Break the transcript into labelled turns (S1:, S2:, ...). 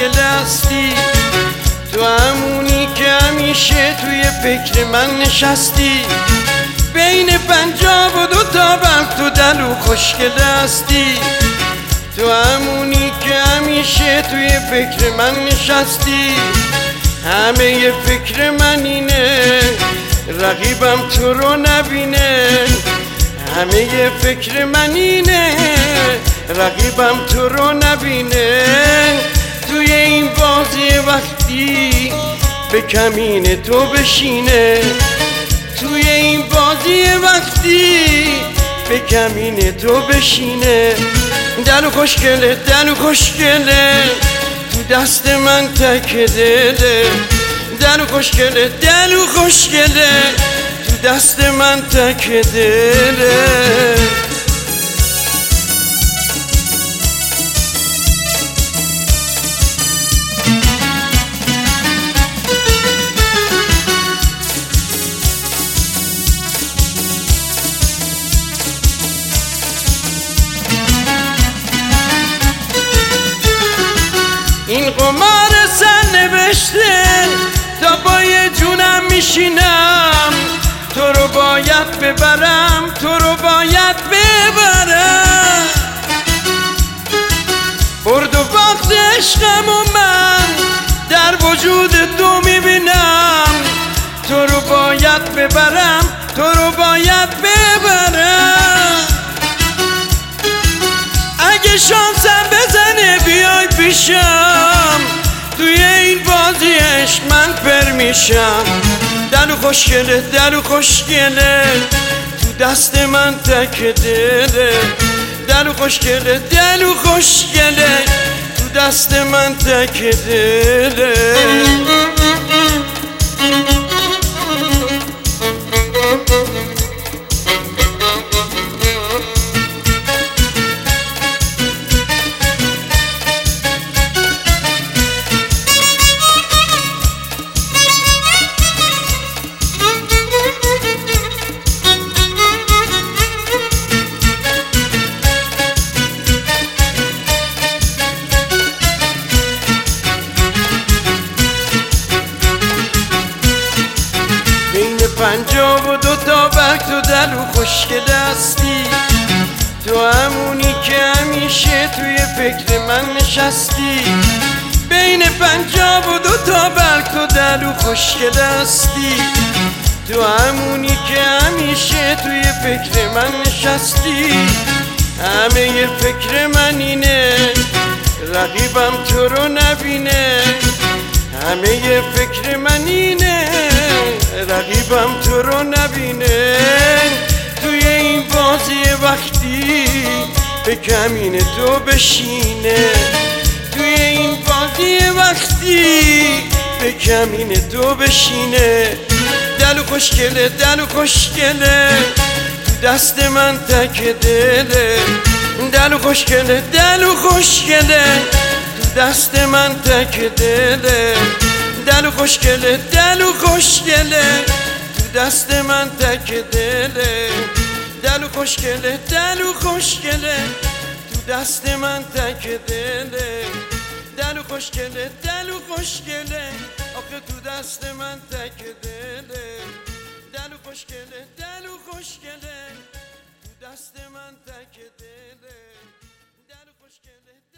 S1: خوشگل هستی، تو همونی که همیشه توی فکر من نشستی. بین 52 تا برق تو دلو خوشگل هستی، تو همونی که همیشه توی فکر من نشستی. همه فکر من اینه رقیبم تو رو نبینه، همه فکر من اینه رقیبم تو رو نبینه. توی این بازی وقتی به کمین تو بشینه، توی این بازی وقتی به کمین تو بشینه. دلو خوشگله دلو خوشگله تو دست من تک دله، دلو خوشگله دلو خوشگله تو دست من تک دله. این قمار سر نوشته تا با یه جونم میشینم، تو رو باید ببرم تو رو باید ببرم. برد و باخت عشقم و من در وجود تو میبینم، تو رو باید ببرم تو رو باید ببرم. اگه شانسم بزنه بیای پیشم، توی این بازی عشق من پر میشم. دلو خوشگله دلو خوشگله تو دست من تک دله، دلو خوشگله دلو خوشگله تو دست من تک دله. بین 52 تا برگ تو دلو خوشگل هستی، تو همونی که همیشه توی فکر من نشستی. بین 52 تا برگ تو دلو خوشگل هستی، تو همونی که همیشه توی فکر من نشستی. همه فکر من اینه رقیبم تو رو نبینه، همه فکر من اینه رقیبم تو رو نبینه. توی این بازی وقتی به کمین تو بشینه، توی این بازی وقتی به کمین تو بشینه. دلو خوشگله دلو خوشگله تو دست من تک دله، دلو خوشگله دلو خوشگله تو دست من تک دله، دلو خوشگله دلو خوشگله تو دست من تک دله، دلو خوشگله دلو خوشگله تو دست من تک دله، دلو خوشگله دلو خوشگله آخه تو دست من تک دله، دلو خوشگله دلو خوشگله تو دست من تک دله، دلو خوشگله